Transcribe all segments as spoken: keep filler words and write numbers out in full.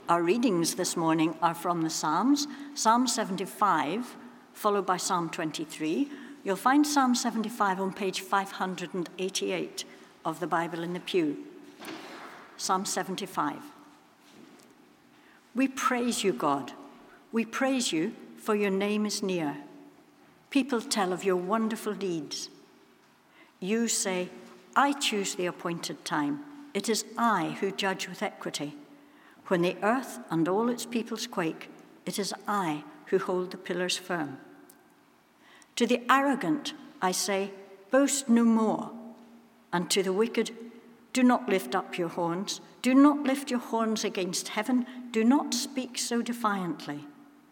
Our readings this morning are from the Psalms, Psalm seventy-five, followed by Psalm twenty-three. You'll find Psalm seventy-five on page five hundred eighty-eight of the Bible in the pew. Psalm seventy-five. We praise you, God. We praise you, for your name is near. People tell of your wonderful deeds. You say, I choose the appointed time. It is I who judge with equity. When the earth and all its peoples quake, it is I who hold the pillars firm. To the arrogant, I say, boast no more. And to the wicked, do not lift up your horns. Do not lift your horns against heaven. Do not speak so defiantly.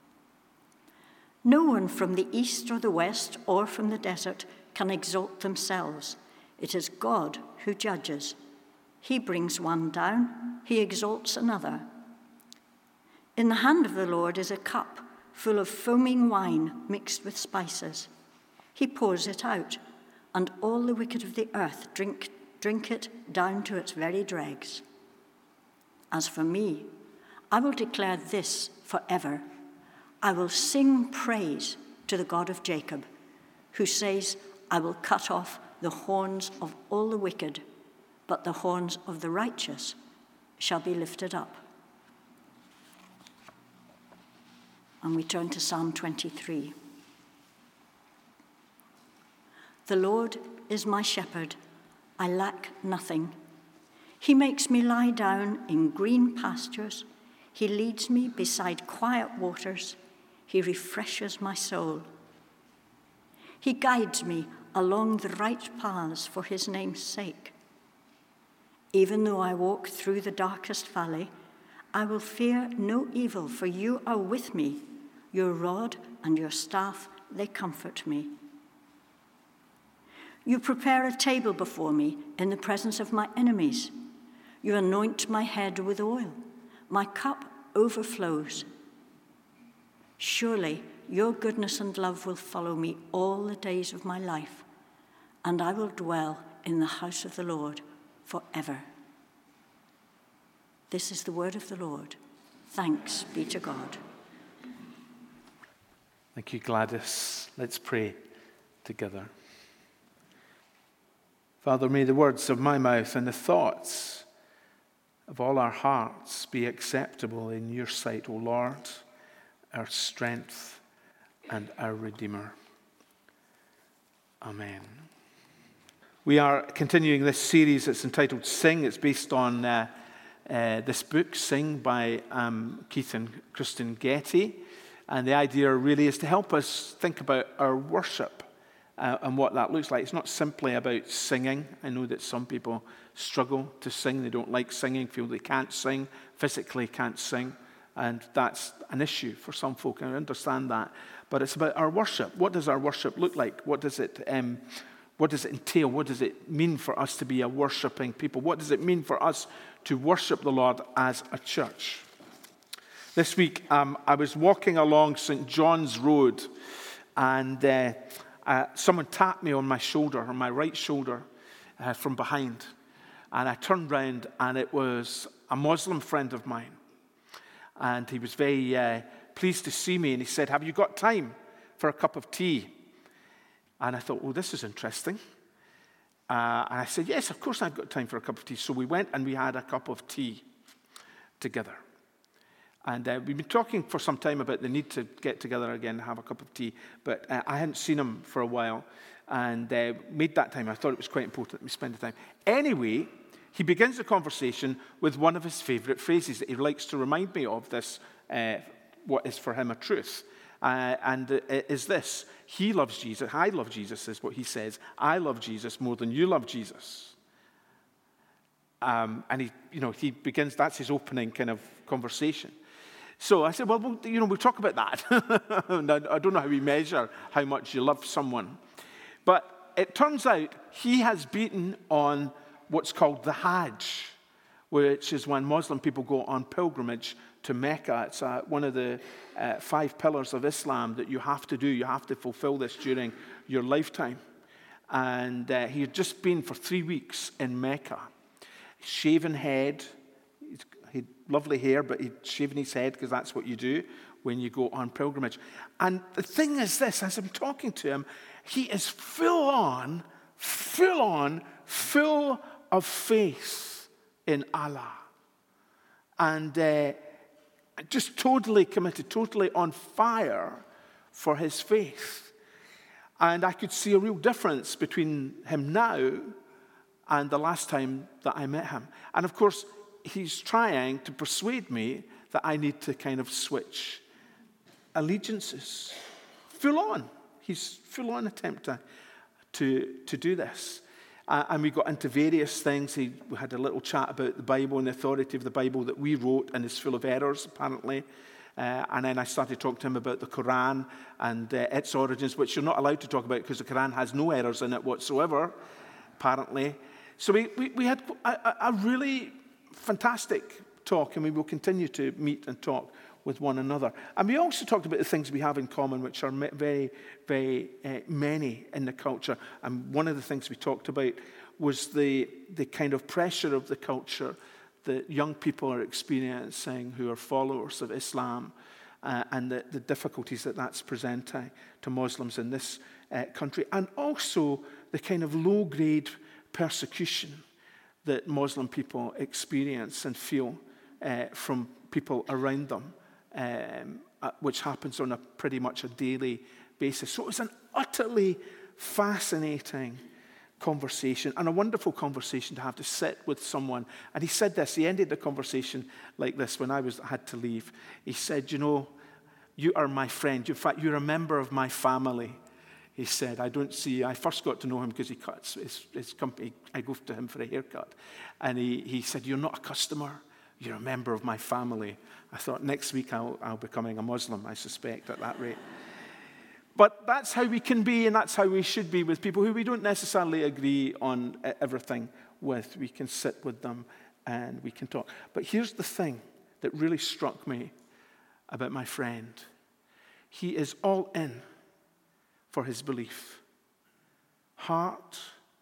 No one from the east or the west or from the desert can exalt themselves. It is God who judges. He brings one down, he exalts another. In the hand of the Lord is a cup full of foaming wine mixed with spices. He pours it out, and all the wicked of the earth drink, drink it down to its very dregs. As for me, I will declare this forever. I will sing praise to the God of Jacob, who says, I will cut off the horns of all the wicked, but the horns of the righteous shall be lifted up. And we turn to Psalm twenty-three. The Lord is my shepherd, I lack nothing. He makes me lie down in green pastures. He leads me beside quiet waters. He refreshes my soul. He guides me along the right paths for his name's sake. Even though I walk through the darkest valley, I will fear no evil, for you are with me. Your rod and your staff, they comfort me. You prepare a table before me in the presence of my enemies. You anoint my head with oil. My cup overflows. Surely your goodness and love will follow me all the days of my life, and I will dwell in the house of the Lord forever. This is the word of the Lord. Thanks be to God. Thank you, Gladys. Let's pray together. Father, may the words of my mouth and the thoughts of all our hearts be acceptable in your sight, O Lord, our strength and our Redeemer. Amen. We are continuing this series that's entitled Sing. It's based on uh, uh, this book, Sing, by um, Keith and Kristen Getty. And the idea really is to help us think about our worship uh, and what that looks like. It's not simply about singing. I know that some people struggle to sing. They don't like singing, feel they can't sing, physically can't sing. And that's an issue for some folk. I understand that. But it's about our worship. What does our worship look like? What does it um, what does it entail? What does it mean for us to be a worshiping people? What does it mean for us to worship the Lord as a church? This week, um, I was walking along Saint John's Road, and uh, uh, someone tapped me on my shoulder, on my right shoulder, uh, from behind. And I turned round, and it was a Muslim friend of mine. And he was very uh, pleased to see me, and he said, have you got time for a cup of tea? And I thought, oh, this is interesting. Uh, and I said, yes, of course I've got time for a cup of tea. So we went and we had a cup of tea together. And uh, we've been talking for some time about the need to get together again and have a cup of tea. But uh, I hadn't seen him for a while and uh, made that time. I thought it was quite important that we spend the time. Anyway, he begins the conversation with one of his favourite phrases that he likes to remind me of this, uh, what is for him a truth. Uh, and uh, is this, he loves Jesus, I love Jesus is what he says. I love Jesus more than you love Jesus. Um, and he, you know, he begins, that's his opening kind of conversation. So I said, well, we'll you know, we'll talk about that. I don't know how we measure how much you love someone. But it turns out he has been on what's called the Hajj, which is when Muslim people go on pilgrimage to Mecca. It's uh, one of the uh, five pillars of Islam that you have to do. You have to fulfill this during your lifetime. And uh, he had just been for three weeks in Mecca. Shaven head, he had lovely hair, but he'd shaven his head because that's what you do when you go on pilgrimage. And the thing is this, as I'm talking to him, he is full on, full on, full of faith in Allah. And uh, just totally committed, totally on fire for his faith. And I could see a real difference between him now and the last time that I met him. And of course, he's trying to persuade me that I need to kind of switch allegiances. Full on. He's full on attempting to, to do this. Uh, and we got into various things. He, we had a little chat about the Bible and the authority of the Bible that we wrote and is full of errors, apparently. Uh, and then I started talking to him about the Quran and uh, its origins, which you're not allowed to talk about because the Quran has no errors in it whatsoever, apparently. So we, we, we had a, a really fantastic talk, and we will continue to meet and talk with one another. And we also talked about the things we have in common, which are very, very uh, many in the culture. And one of the things we talked about was the, the kind of pressure of the culture that young people are experiencing who are followers of Islam, uh, and the, the difficulties that that's presenting to Muslims in this uh, country. And also the kind of low-grade persecution that Muslim people experience and feel uh, from people around them, um, uh, which happens on a pretty much a daily basis. So it was an utterly fascinating conversation and a wonderful conversation to have to sit with someone. And he said this, he ended the conversation like this when I was had to leave. He said, you know, you are my friend. In fact, you're a member of my family. He said, I don't see, I first got to know him because he cuts his, his company. I go to him for a haircut. And he, he said, you're not a customer. You're a member of my family. I thought next week I'll, I'll be becoming a Muslim, I suspect, at that rate. But that's how we can be, and that's how we should be with people who we don't necessarily agree on everything with. We can sit with them and we can talk. But here's the thing that really struck me about my friend. He is all in for his belief. Heart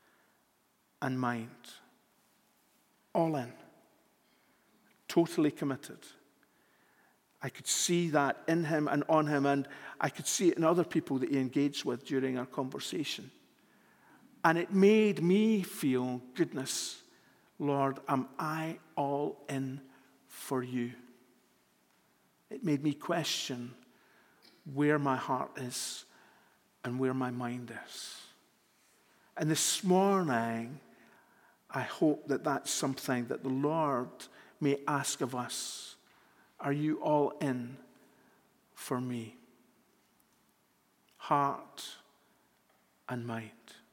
and mind. All in. Totally committed. I could see that in him and on him, and I could see it in other people that he engaged with during our conversation. And it made me feel, goodness, Lord, am I all in for you? It made me question where my heart is and where my mind is. And this morning, I hope that that's something that the Lord may ask of us. Are you all in for me? Heart and mind.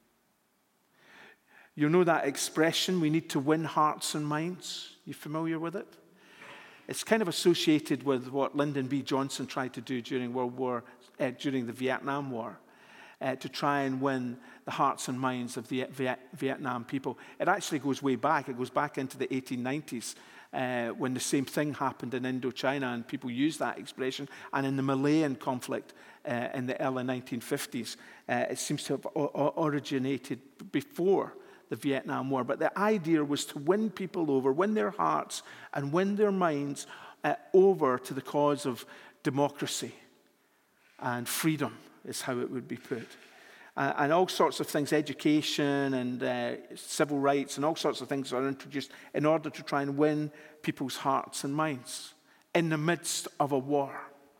You know that expression, we need to win hearts and minds? You familiar with it? It's kind of associated with what Lyndon B. Johnson tried to do during World War, uh, during the Vietnam War, uh, to try and win the hearts and minds of the Viet- Vietnam people. It actually goes way back. It goes back into the eighteen nineties. Uh, when the same thing happened in Indochina, and people used that expression, and in the Malayan conflict uh, in the early nineteen fifties, uh, it seems to have o- originated before the Vietnam War. But the idea was to win people over, win their hearts, and win their minds uh, over to the cause of democracy and freedom, is how it would be put. Uh, and all sorts of things, education and uh, civil rights and all sorts of things are introduced in order to try and win people's hearts and minds in the midst of a war.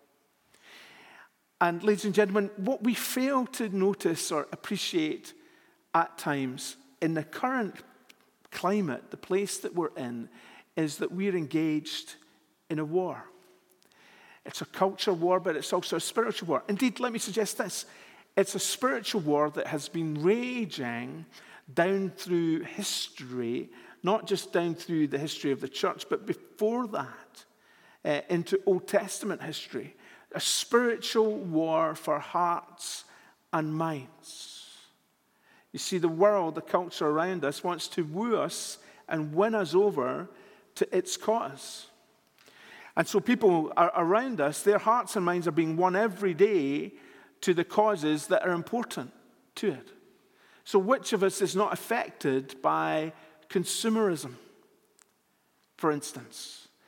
And ladies and gentlemen, what we fail to notice or appreciate at times in the current climate, the place that we're in, is that we're engaged in a war. It's a culture war, but it's also a spiritual war. Indeed, let me suggest this. It's a spiritual war that has been raging down through history, not just down through the history of the church, but before that, uh, into Old Testament history. A spiritual war for hearts and minds. You see, the world, the culture around us, wants to woo us and win us over to its cause. And so people are around us, their hearts and minds are being won every day to the causes that are important to it. So which of us is not affected by consumerism, for instance?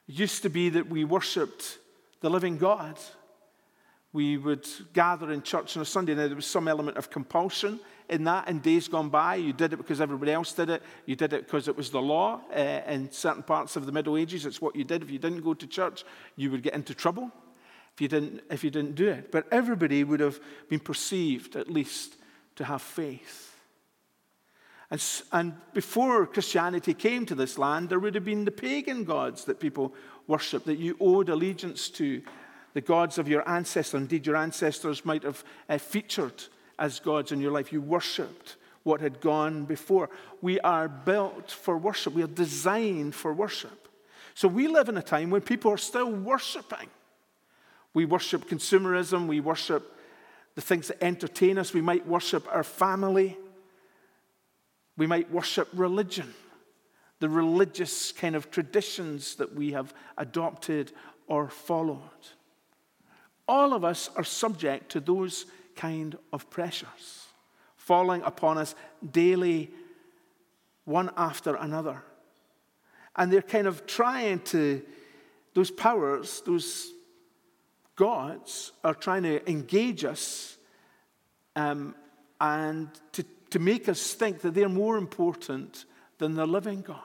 It used to be that we worshipped the living God. We would gather in church on a Sunday. Now, there was some element of compulsion in that in days gone by. You did it because everybody else did it. You did it because it was the law. Uh, in certain parts of the Middle Ages, it's what you did. If you didn't go to church, you would get into trouble if you didn't, if you didn't do it. But everybody would have been perceived, at least, to have faith. And, and before Christianity came to this land, there would have been the pagan gods that people worshipped, that you owed allegiance to, the gods of your ancestors. Indeed, your ancestors might have uh, featured as gods in your life. You worshipped what had gone before. We are built for worship. We are designed for worship. So we live in a time when people are still worshiping. We worship consumerism. We worship the things that entertain us. We might worship our family. We might worship religion, the religious kind of traditions that we have adopted or followed. All of us are subject to those kind of pressures, falling upon us daily, one after another. And they're kind of trying to, those powers, those gods are trying to engage us um, and to to make us think that they're more important than the living God.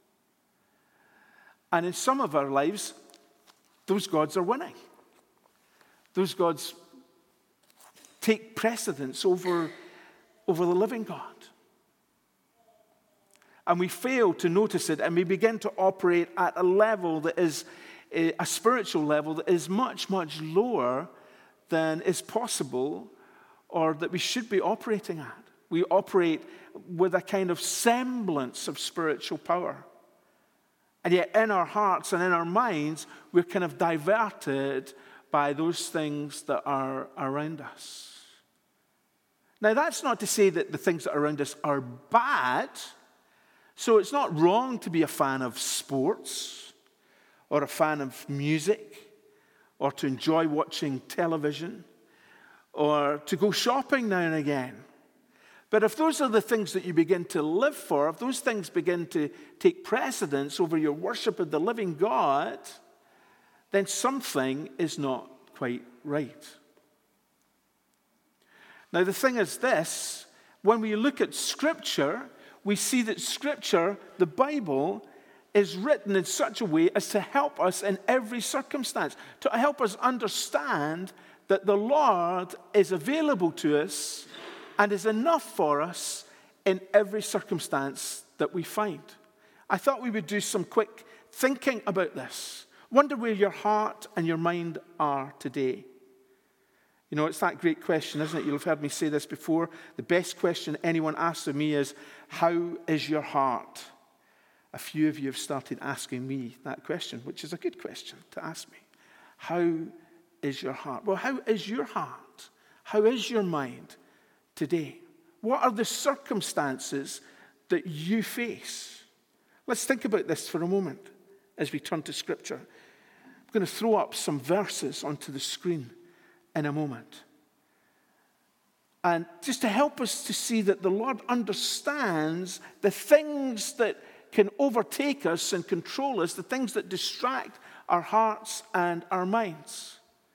And in some of our lives, those gods are winning. Those gods take precedence over, over the living God. And we fail to notice it, and we begin to operate at a level that is a, a spiritual level that is much, much lower than is possible or that we should be operating at. We operate with a kind of semblance of spiritual power. And yet in our hearts and in our minds, we're kind of diverted by those things that are around us. Now, that's not to say that the things that are around us are bad. So it's not wrong to be a fan of sports or a fan of music or to enjoy watching television or to go shopping now and again. But if those are the things that you begin to live for, if those things begin to take precedence over your worship of the living God, then something is not quite right. Now, the thing is this, when we look at Scripture, we see that Scripture, the Bible, is written in such a way as to help us in every circumstance, to help us understand that the Lord is available to us and is enough for us in every circumstance that we find. I thought we would do some quick thinking about this. Wonder where your heart and your mind are today. You know, it's that great question, isn't it? You'll have heard me say this before. The best question anyone asks of me is, how is your heart? A few of you have started asking me that question, which is a good question to ask me. How is your heart? Well, how is your heart? How is your mind today? What are the circumstances that you face? Let's think about this for a moment as we turn to Scripture. I'm going to throw up some verses onto the screen in a moment. And just to help us to see that the Lord understands the things that can overtake us and control us, the things that distract our hearts and our minds.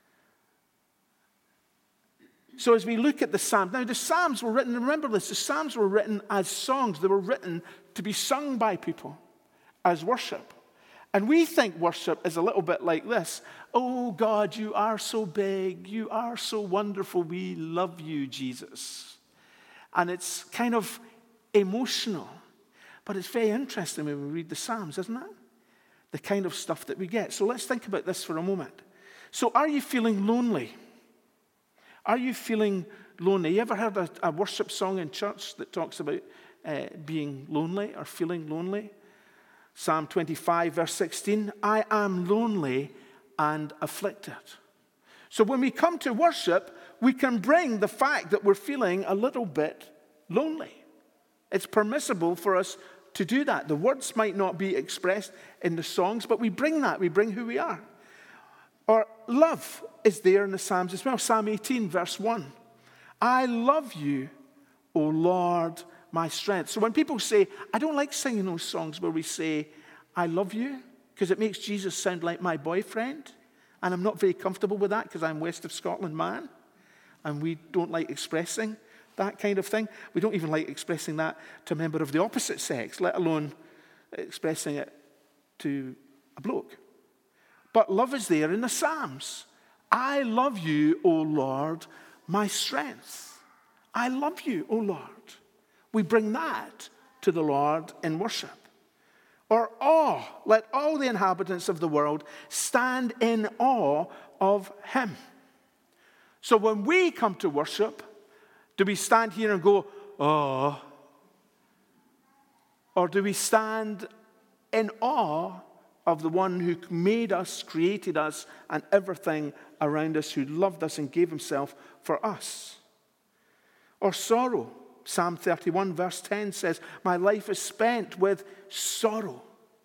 So as we look at the Psalms, now the Psalms were written, remember this, the Psalms were written as songs. They were written to be sung by people as worship. And we think worship is a little bit like this. Oh God, you are so big. You are so wonderful. We love you, Jesus. And it's kind of emotional. But it's very interesting when we read the Psalms, isn't it? The kind of stuff that we get. So let's think about this for a moment. So are you feeling lonely? Are you feeling lonely? You ever heard a, a worship song in church that talks about uh, being lonely or feeling lonely? Psalm twenty-five, verse sixteen, I am lonely and afflicted. So when we come to worship, we can bring the fact that we're feeling a little bit lonely. It's permissible for us to do that. The words might not be expressed in the songs, but we bring that. We bring who we are. Or love is there in the Psalms as well. Psalm eighteen, verse one. I love you, O Lord, my strength. So when people say, I don't like singing those songs where we say, I love you, because it makes Jesus sound like my boyfriend. And I'm not very comfortable with that because I'm West of Scotland man. And we don't like expressing that kind of thing. We don't even like expressing that to a member of the opposite sex, let alone expressing it to a bloke. But love is there in the Psalms. I love you, O Lord, my strength. I love you, O Lord. We bring that to the Lord in worship. Or awe, let all the inhabitants of the world stand in awe of him. So when we come to worship, do we stand here and go, oh? Or do we stand in awe of the one who made us, created us, and everything around us, who loved us and gave himself for us? Or sorrow. Psalm thirty-one verse ten says, my life is spent with sorrow.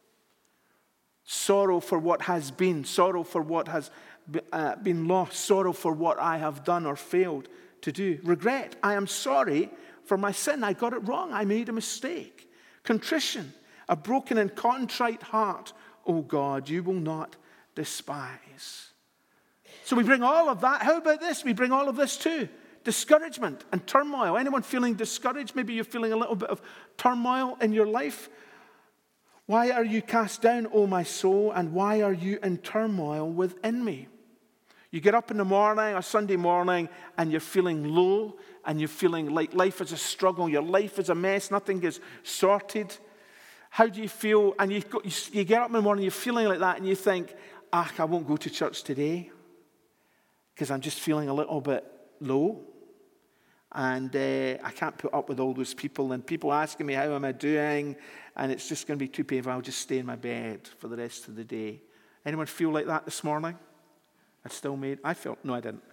Sorrow for what has been, sorrow for what has uh, been lost, sorrow for what I have done or failed to do. Regret, I am sorry for my sin. I got it wrong. I made a mistake. Contrition, a broken and contrite heart, O God, you will not despise. So we bring all of that. How about this? We bring all of this too. Discouragement and turmoil. Anyone feeling discouraged? Maybe you're feeling a little bit of turmoil in your life. Why are you cast down, O my soul, and why are you in turmoil within me? You get up in the morning, a Sunday morning, and you're feeling low, and you're feeling like life is a struggle, your life is a mess, nothing is sorted. How do you feel? And you, go, you get up in the morning, you're feeling like that, and you think, ah, I won't go to church today because I'm just feeling a little bit low. And uh, I can't put up with all those people. And people asking me, how am I doing? And it's just going to be too painful. I'll just stay in my bed for the rest of the day. Anyone feel like that this morning? I still made, I felt, no, I didn't.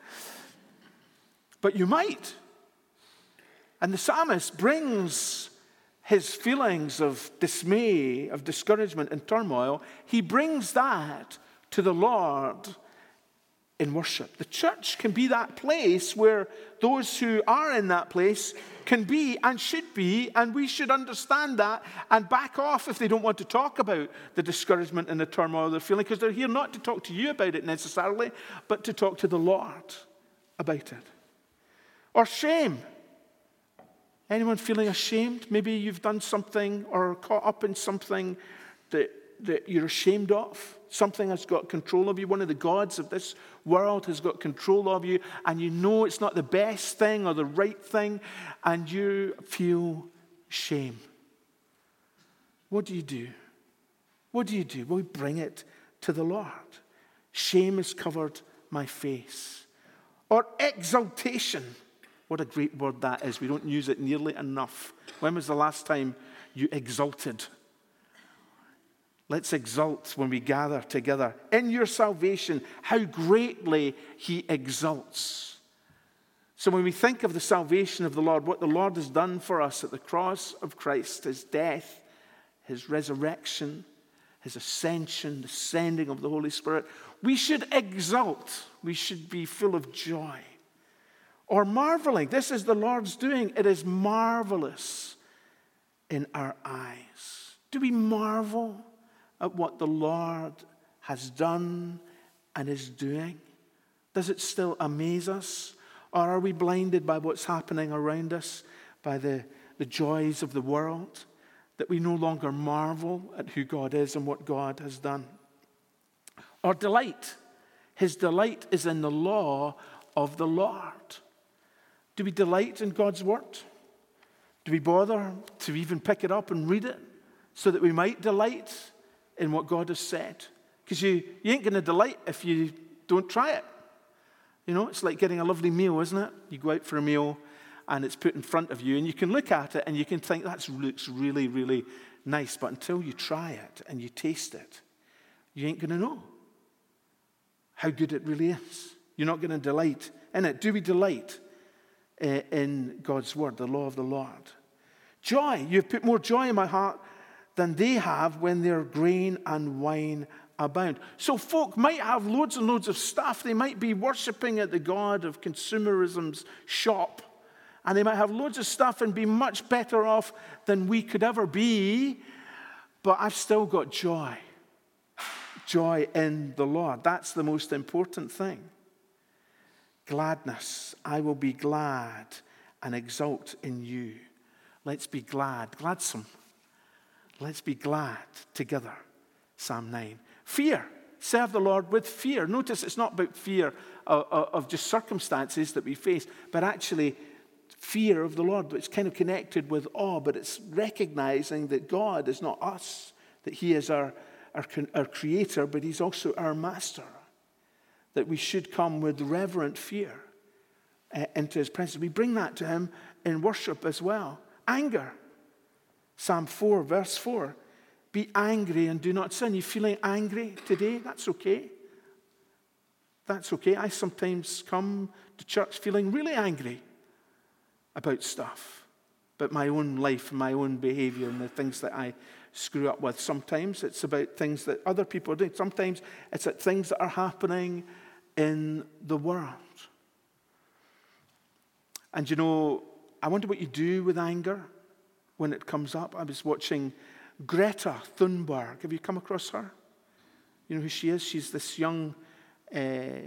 But you might. And the psalmist brings his feelings of dismay, of discouragement and turmoil. He brings that to the Lord in worship. The church can be that place where those who are in that place can be and should be, and we should understand that and back off if they don't want to talk about the discouragement and the turmoil they're feeling, because they're here not to talk to you about it necessarily, but to talk to the Lord about it. Or shame. Anyone feeling ashamed? Maybe you've done something or caught up in something that, that you're ashamed of. Something has got control of you. One of the gods of this world has got control of you, and you know it's not the best thing or the right thing, and you feel shame. What do you do? What do you do? Well, we bring it to the Lord. Shame has covered my face. Or exaltation. What a great word that is. We don't use it nearly enough. When was the last time you exalted? Let's exult when we gather together. In your salvation, how greatly he exalts. So when we think of the salvation of the Lord, what the Lord has done for us at the cross of Christ, his death, his resurrection, his ascension, the sending of the Holy Spirit, we should exult. We should be full of joy. Or marveling. This is the Lord's doing. It is marvelous in our eyes. Do we marvel at what the Lord has done and is doing? Does it still amaze us? Or are we blinded by what's happening around us, by the, the joys of the world, that we no longer marvel at who God is and what God has done? Or delight. His delight is in the law of the Lord. Do we delight in God's word? Do we bother to even pick it up and read it so that we might delight in what God has said? Because you, you ain't going to delight if you don't try it. You know, it's like getting a lovely meal, isn't it? You go out for a meal and it's put in front of you and you can look at it and you can think, that looks really, really nice. But until you try it and you taste it, you ain't going to know how good it really is. You're not going to delight in it. Do we delight uh, in God's word, the law of the Lord? Joy. You've put more joy in my heart than they have when their grain and wine abound. So folk might have loads and loads of stuff. They might be worshipping at the god of consumerism's shop. And they might have loads of stuff and be much better off than we could ever be. But I've still got joy. joy in the Lord. That's the most important thing. Gladness. I will be glad and exult in you. Let's be glad. Gladsome. Let's be glad together. Psalm nine. Fear. Serve the Lord with fear. Notice it's not about fear of, of just circumstances that we face, but actually fear of the Lord. It's kind of connected with awe, but it's recognizing that God is not us, that he is our, our, our creator, but he's also our master. That we should come with reverent fear uh, into his presence. We bring that to him in worship as well. Anger. Psalm four, verse four. Be angry and do not sin. You feeling angry today? That's okay. That's okay. I sometimes come to church feeling really angry about stuff, about my own life and my own behavior and the things that I screw up with. Sometimes it's about things that other people are doing. Sometimes it's at things that are happening in the world. And you know, I wonder what you do with anger when it comes up. I was watching Greta Thunberg. Have you come across her? You know who she is? She's this young uh,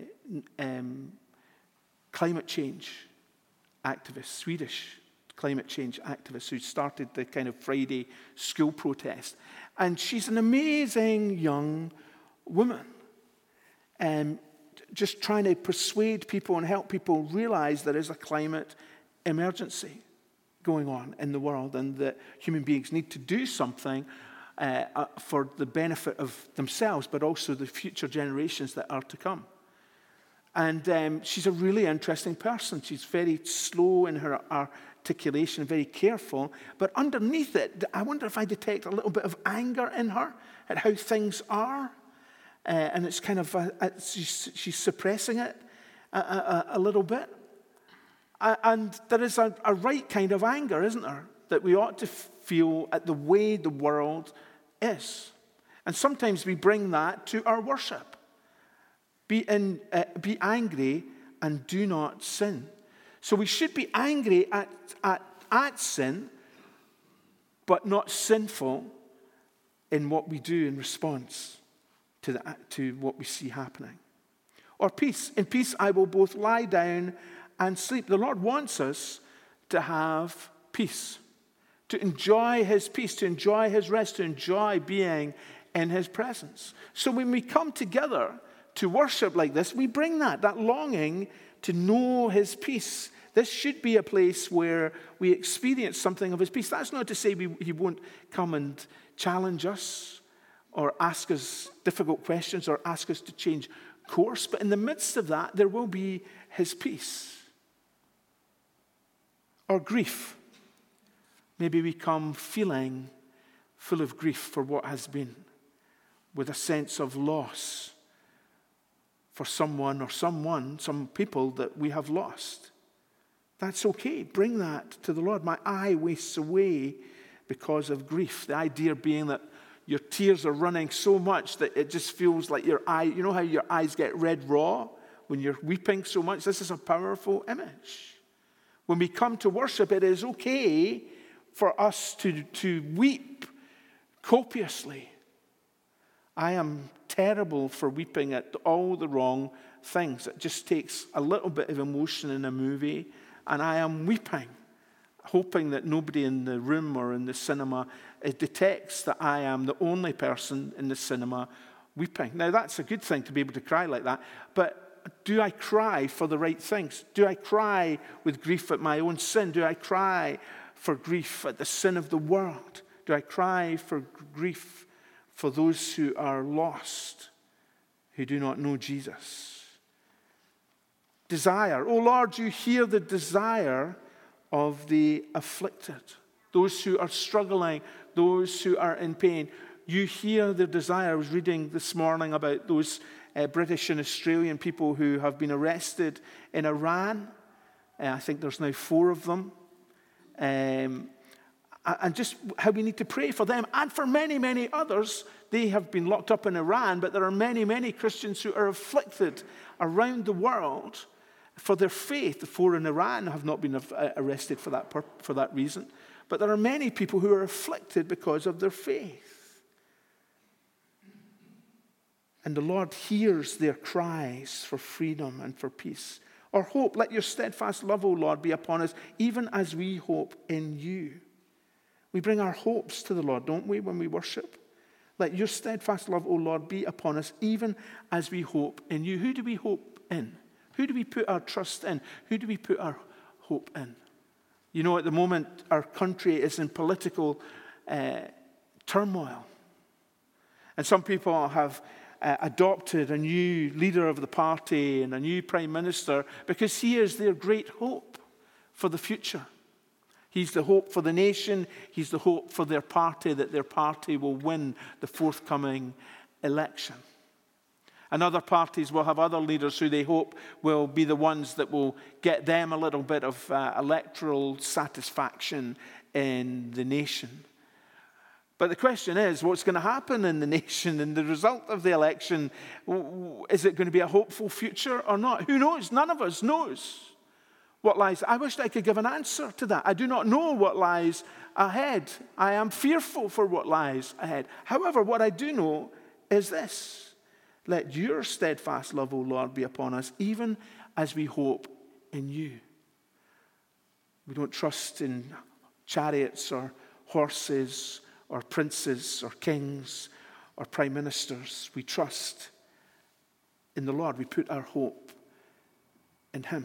um, climate change activist, Swedish climate change activist who started the kind of Friday school protest. And she's an amazing young woman. Um, just trying to persuade people and help people realize there is a climate emergency going on in the world and that human beings need to do something uh, uh, for the benefit of themselves, but also the future generations that are to come. And um, she's a really interesting person. She's very slow in her articulation, very careful. But underneath it, I wonder if I detect a little bit of anger in her at how things are. Uh, and it's kind of, a, a, she's, she's suppressing it a, a, a little bit. Uh, and there is a, a right kind of anger, isn't there, that we ought to feel at the way the world is. And sometimes we bring that to our worship. Be, in, uh, be angry and do not sin. So we should be angry at, at, at sin, but not sinful in what we do in response to, the, to what we see happening. Or peace. In peace I will both lie down and sleep. The Lord wants us to have peace, to enjoy his peace, to enjoy his rest, to enjoy being in his presence. So when we come together to worship like this, we bring that, that longing to know his peace. This should be a place where we experience something of his peace. That's not to say we, he won't come and challenge us or ask us difficult questions or ask us to change course. But in the midst of that, there will be his peace. Or grief. Maybe we come feeling full of grief for what has been, with a sense of loss for someone or someone, some people that we have lost. That's okay. Bring that to the Lord. My eye wastes away because of grief. The idea being that your tears are running so much that it just feels like your eye, you know how your eyes get red raw when you're weeping so much? This is a powerful image. When we come to worship, it is okay for us to, to weep copiously. I am terrible for weeping at all the wrong things. It just takes a little bit of emotion in a movie, and I am weeping, hoping that nobody in the room or in the cinema detects that I am the only person in the cinema weeping. Now, that's a good thing to be able to cry like that, but do I cry for the right things? Do I cry with grief at my own sin? Do I cry for grief at the sin of the world? Do I cry for grief for those who are lost, who do not know Jesus? Desire. Oh Lord, you hear the desire of the afflicted, those who are struggling, those who are in pain. You hear their desire. I was reading this morning about those uh, British and Australian people who have been arrested in Iran. Uh, I think there's now four of them. Um, and just how we need to pray for them and for many, many others. They have been locked up in Iran, but there are many, many Christians who are afflicted around the world for their faith. The four in Iran have not been arrested for that, for that reason. But there are many people who are afflicted because of their faith. And the Lord hears their cries for freedom and for peace. Our hope, let your steadfast love, O Lord, be upon us, even as we hope in you. We bring our hopes to the Lord, don't we, when we worship? Let your steadfast love, O Lord, be upon us, even as we hope in you. Who do we hope in? Who do we put our trust in? Who do we put our hope in? You know, at the moment, our country is in political uh, turmoil. And some people have uh, adopted a new leader of the party and a new prime minister because he is their great hope for the future. He's the hope for the nation. He's the hope for their party, that their party will win the forthcoming election. And other parties will have other leaders who they hope will be the ones that will get them a little bit of uh, electoral satisfaction in the nation. But the question is, what's going to happen in the nation and the result of the election? Is it going to be a hopeful future or not? Who knows? None of us knows what lies. I wish I could give an answer to that. I do not know what lies ahead. I am fearful for what lies ahead. However, what I do know is this. Let your steadfast love, O Lord, be upon us, even as we hope in you. We don't trust in chariots or horses or princes or kings or prime ministers. We trust in the Lord. We put our hope in him,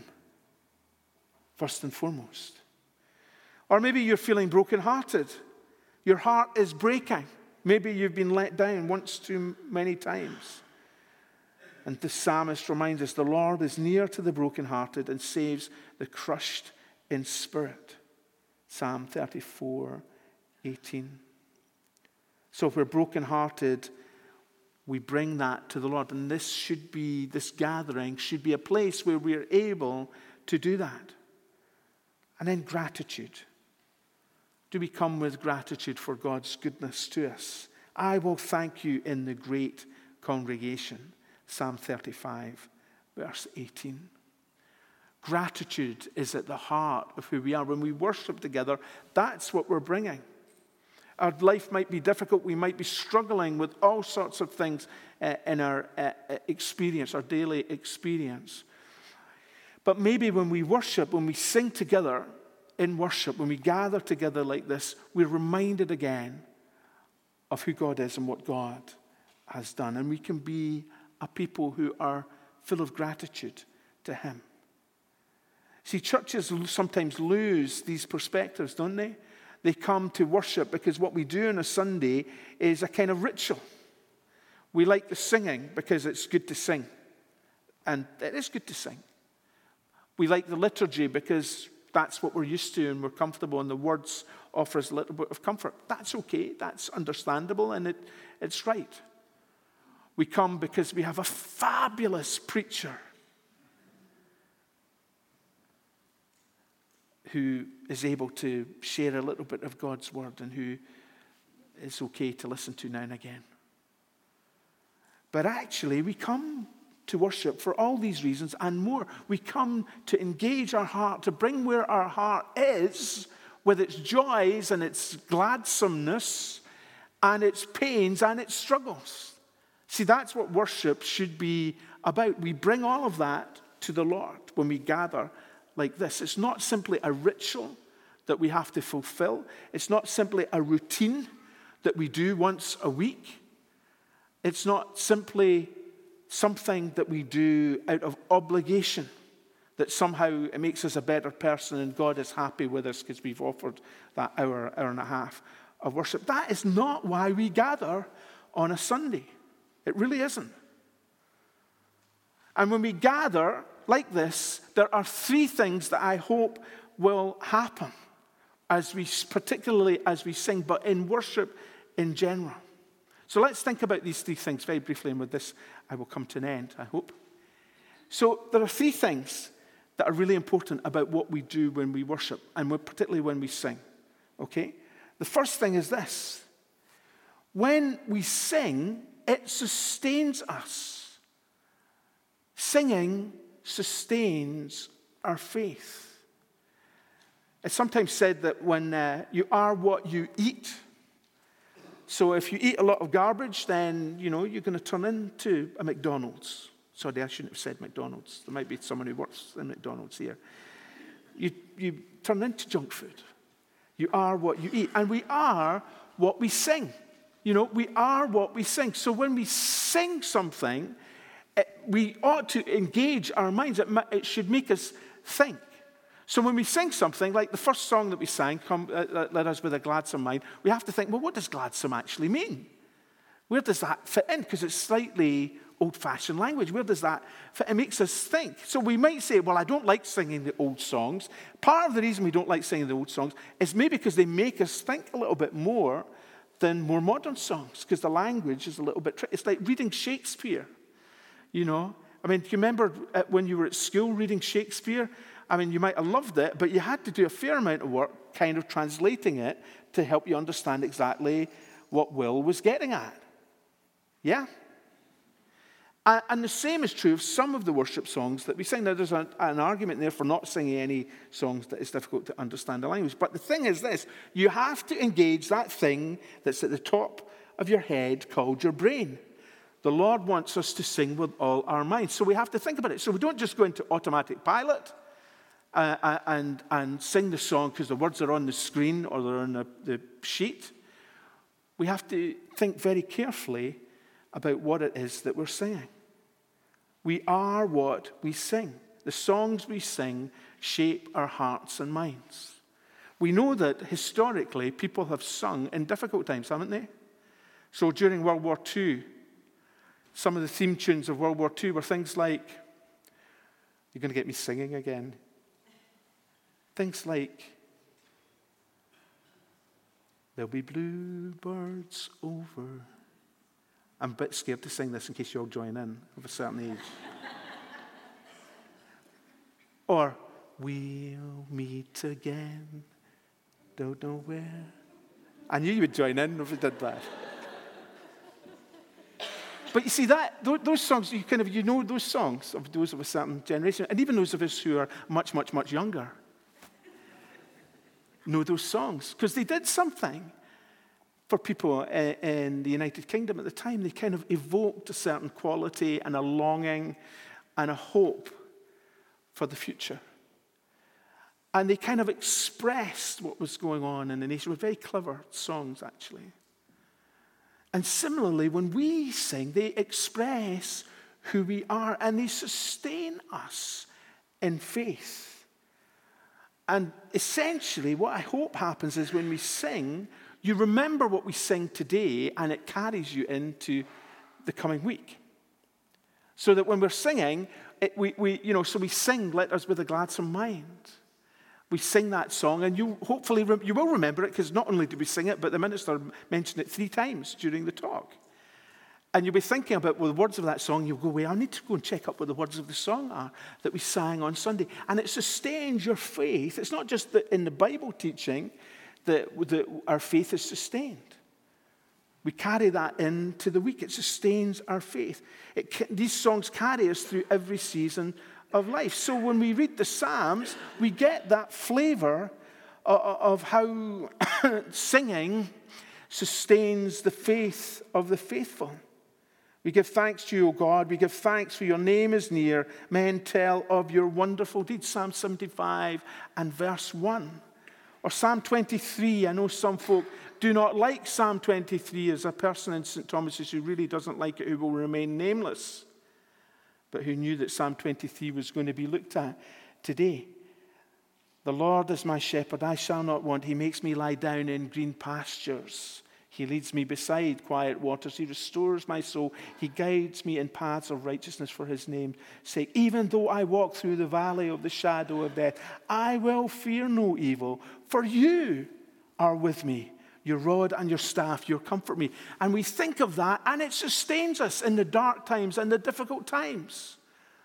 first and foremost. Or maybe you're feeling brokenhearted. Your heart is breaking. Maybe you've been let down once too many times. And the psalmist reminds us, the Lord is near to the brokenhearted and saves the crushed in spirit. Psalm thirty-four, eighteen. So if we're brokenhearted, we bring that to the Lord. And this should be, this gathering should be a place where we're able to do that. And then gratitude. Do we come with gratitude for God's goodness to us? I will thank you in the great congregation. Psalm thirty-five, verse eighteen. Gratitude is at the heart of who we are. When we worship together, that's what we're bringing. Our life might be difficult. We might be struggling with all sorts of things uh, in our uh, experience, our daily experience. But maybe when we worship, when we sing together in worship, when we gather together like this, we're reminded again of who God is and what God has done. And we can be a people who are full of gratitude to him. See, churches sometimes lose these perspectives, don't they? They come to worship because what we do on a Sunday is a kind of ritual. We like the singing because it's good to sing. And it is good to sing. We like the liturgy because that's what we're used to and we're comfortable and the words offer us a little bit of comfort. That's okay. That's understandable and it, it's right. We come because we have a fabulous preacher who is able to share a little bit of God's word and who is okay to listen to now and again. But actually, we come to worship for all these reasons and more. We come to engage our heart, to bring where our heart is, with its joys and its gladsomeness and its pains and its struggles. See, that's what worship should be about. We bring all of that to the Lord when we gather like this. It's not simply a ritual that we have to fulfill. It's not simply a routine that we do once a week. It's not simply something that we do out of obligation, that somehow it makes us a better person and God is happy with us because we've offered that hour, hour and a half of worship. That is not why we gather on a Sunday. It really isn't. And when we gather like this, there are three things that I hope will happen, as we, particularly as we sing, but in worship in general. So let's think about these three things very briefly, and with this I will come to an end, I hope. So there are three things that are really important about what we do when we worship, and particularly when we sing. Okay? The first thing is this. When we sing, it sustains us. Singing sustains our faith. It's sometimes said that when uh, you are what you eat, So if you eat a lot of garbage, then, you know, you're going to turn into a McDonald's. Sorry, I shouldn't have said McDonald's. There might be someone who works in McDonald's here. You, you turn into junk food. You are what you eat. And we are what we sing. You know, we are what we sing. So when we sing something, it, we ought to engage our minds. It, it should make us think. So when we sing something, like the first song that we sang, Come, uh, Let Us With a Gladsome Mind, we have to think, well, what does gladsome actually mean? Where does that fit in? Because it's slightly old-fashioned language. Where does that fit? It makes us think. So we might say, well, I don't like singing the old songs. Part of the reason we don't like singing the old songs is maybe because they make us think a little bit more than more modern songs, because the language is a little bit tricky. It's like reading Shakespeare, you know. I mean, do you remember when you were at school reading Shakespeare? I mean, you might have loved it, but you had to do a fair amount of work kind of translating it to help you understand exactly what Will was getting at. Yeah? And the same is true of some of the worship songs that we sing. Now, there's an, an argument there for not singing any songs that it's difficult to understand the language. But the thing is this, you have to engage that thing that's at the top of your head called your brain. The Lord wants us to sing with all our minds. So we have to think about it. So we don't just go into automatic pilot uh, and, and sing the song because the words are on the screen or they're on the, the sheet. We have to think very carefully about what it is that we're singing. We are what we sing. The songs we sing shape our hearts and minds. We know that historically people have sung in difficult times, haven't they? So during World War Two, some of the theme tunes of World War Two were things like, you're going to get me singing again. Things like, there'll be bluebirds over. I'm a bit scared to sing this in case you all join in of a certain age. Or, we'll meet again, don't know where. I knew you would join in if you did that. But you see, that those songs, you kind of, you know those songs of those of a certain generation, and even those of us who are much, much, much younger know those songs, because they did something for people in the United Kingdom at the time. They kind of evoked a certain quality and a longing and a hope for the future. And they kind of expressed what was going on in the nation. They were very clever songs, actually. And similarly, when we sing, they express who we are and they sustain us in faith. And essentially, what I hope happens is when we sing, you remember what we sing today, and it carries you into the coming week. So that when we're singing, it, we, we, you know, so we sing, Let Us With a Gladsome Mind. We sing that song, and you hopefully, rem- you will remember it, because not only did we sing it, but the minister mentioned it three times during the talk. And you'll be thinking about well, the words of that song. You'll go, well, I need to go and check up what the words of the song are that we sang on Sunday. And it sustains your faith. It's not just that in the Bible teaching that, that our faith is sustained. We carry that into the week. It sustains our faith. It, these songs carry us through every season of life. So when we read the Psalms, we get that flavor of, of how singing sustains the faith of the faithful. We give thanks to you, O God. We give thanks for your name is near. Men tell of your wonderful deeds. Psalm seventy-five and verse one. Or Psalm twenty-three. I know some folk do not like Psalm twenty-three. As a person in Saint Thomas's who really doesn't like it, who will remain nameless, but who knew that Psalm twenty-three was going to be looked at today. The Lord is my shepherd, I shall not want. He makes me lie down in green pastures. He leads me beside quiet waters. He restores my soul. He guides me in paths of righteousness for his name's sake. Even though I walk through the valley of the shadow of death, I will fear no evil, for you are with me. Your rod and your staff, you comfort me. And we think of that, and it sustains us in the dark times and the difficult times.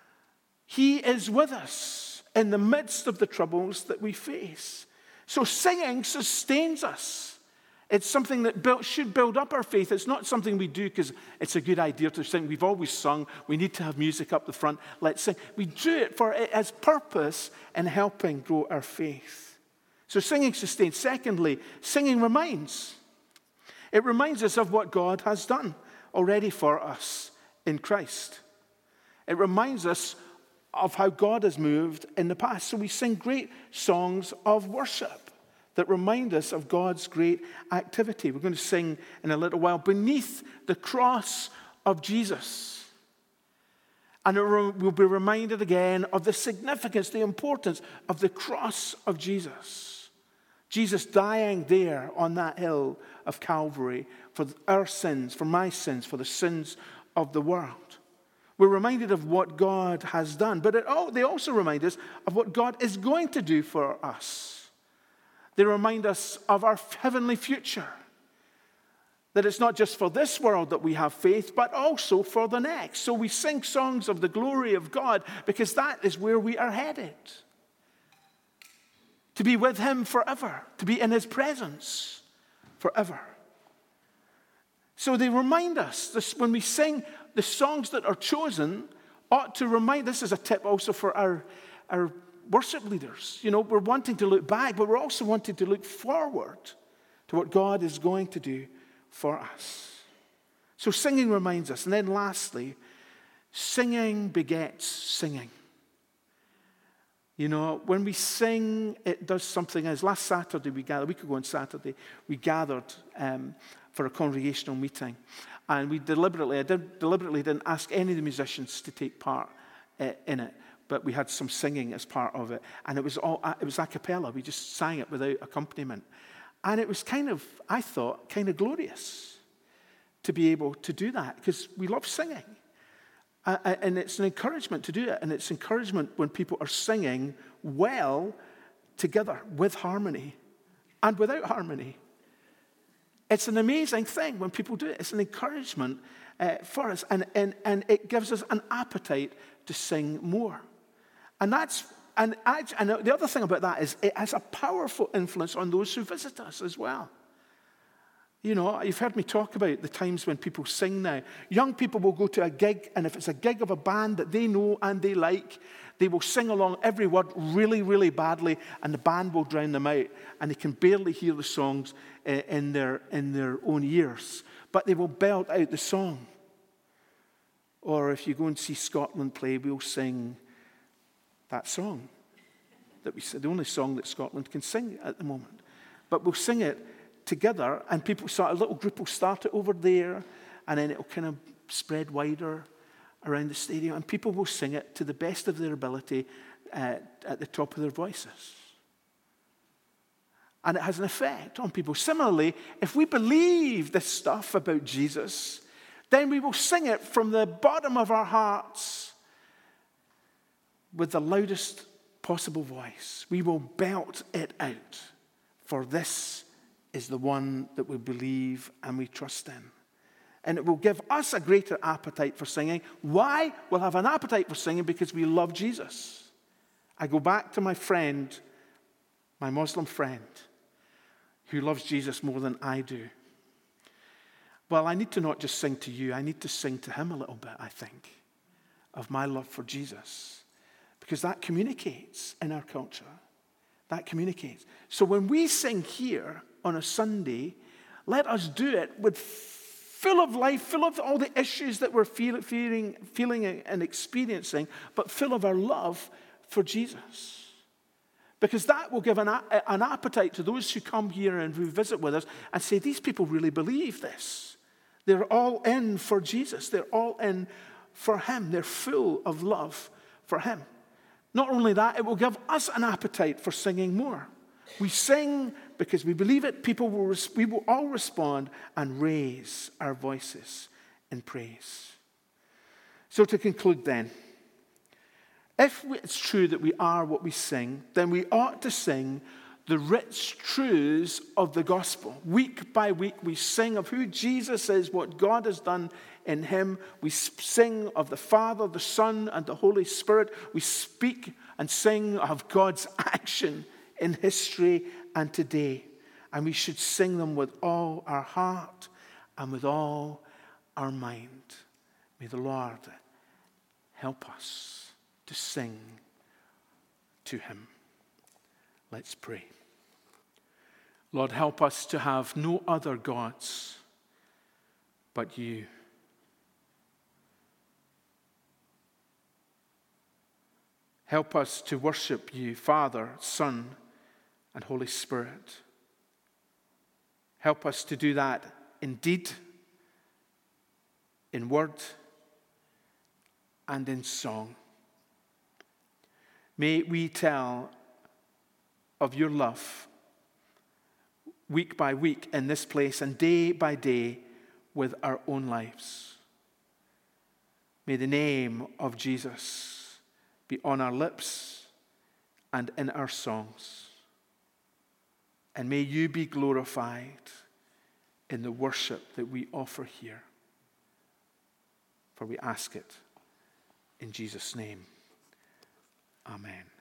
He is with us in the midst of the troubles that we face. So singing sustains us. It's something that build, should build up our faith. It's not something we do because it's a good idea to sing. We've always sung. We need to have music up the front. Let's sing. We do it for it as purpose in helping grow our faith. So singing sustains. Secondly, singing reminds. It reminds us of what God has done already for us in Christ. It reminds us of how God has moved in the past. So we sing great songs of worship that remind us of God's great activity. We're going to sing in a little while, Beneath the Cross of Jesus. And we'll be reminded again of the significance, the importance of the cross of Jesus. Jesus dying there on that hill of Calvary for our sins, for my sins, for the sins of the world. We're reminded of what God has done, but it, oh, they also remind us of what God is going to do for us. They remind us of our heavenly future. That it's not just for this world that we have faith, but also for the next. So we sing songs of the glory of God because that is where we are headed. To be with him forever, to be in his presence forever. So they remind us, this, when we sing, the songs that are chosen ought to remind, this is a tip also for our, our worship leaders. You know, we're wanting to look back, but we're also wanting to look forward to what God is going to do for us. So singing reminds us. And then lastly, singing begets singing. You know, when we sing, it does something. As last Saturday, we gathered, a week ago on Saturday, we gathered um, for a congregational meeting. And we deliberately, I did, deliberately didn't ask any of the musicians to take part uh, in it. But we had some singing as part of it. And it was all, it was a cappella. We just sang it without accompaniment. And it was kind of, I thought, kind of glorious to be able to do that because we love singing. Uh, and it's an encouragement to do it. And it's encouragement when people are singing well together with harmony and without harmony. It's an amazing thing when people do it. It's an encouragement uh, for us. And, and, and it gives us an appetite to sing more. And that's And, I, and the other thing about that is it has a powerful influence on those who visit us as well. You know, you've heard me talk about the times when people sing now. Young people will go to a gig, and if it's a gig of a band that they know and they like, they will sing along every word really, really badly, and the band will drown them out, and they can barely hear the songs in their, in their own ears. But they will belt out the song. Or if you go and see Scotland play, we'll sing that song that we the only song that Scotland can sing at the moment. But we'll sing it together, and people start, a little group will start it over there, and then it'll kind of spread wider around the stadium, and people will sing it to the best of their ability uh, at the top of their voices. And it has an effect on people. Similarly, if we believe this stuff about Jesus, then we will sing it from the bottom of our hearts with the loudest possible voice. We will belt it out, for this is the one that we believe and we trust in. And it will give us a greater appetite for singing. Why? We'll have an appetite for singing because we love Jesus. I go back to my friend, my Muslim friend, who loves Jesus more than I do. Well, I need to not just sing to you, I need to sing to him a little bit, I think, of my love for Jesus. Because that communicates in our culture. That communicates. So when we sing here on a Sunday, let us do it with full of life, full of all the issues that we're feel, feeling, feeling and experiencing, but full of our love for Jesus. Because that will give an, an appetite to those who come here and who visit with us and say, these people really believe this. They're all in for Jesus. They're all in for him. They're full of love for him. Not only that, it will give us an appetite for singing more. We sing because we believe it. People will, we will all respond and raise our voices in praise. So to conclude then, if it's true that we are what we sing, then we ought to sing the rich truths of the gospel. Week by week, we sing of who Jesus is, what God has done in him. We sing of the Father, the Son, and the Holy Spirit. We speak and sing of God's action in history and today. And we should sing them with all our heart and with all our mind. May the Lord help us to sing to him. Let's pray. Lord, help us to have no other gods but you. Help us to worship you, Father, Son, and Holy Spirit. Help us to do that in deed, in word, and in song. May we tell of your love week by week in this place and day by day with our own lives. May the name of Jesus be on our lips and in our songs. And may you be glorified in the worship that we offer here. For we ask it in Jesus' name. Amen.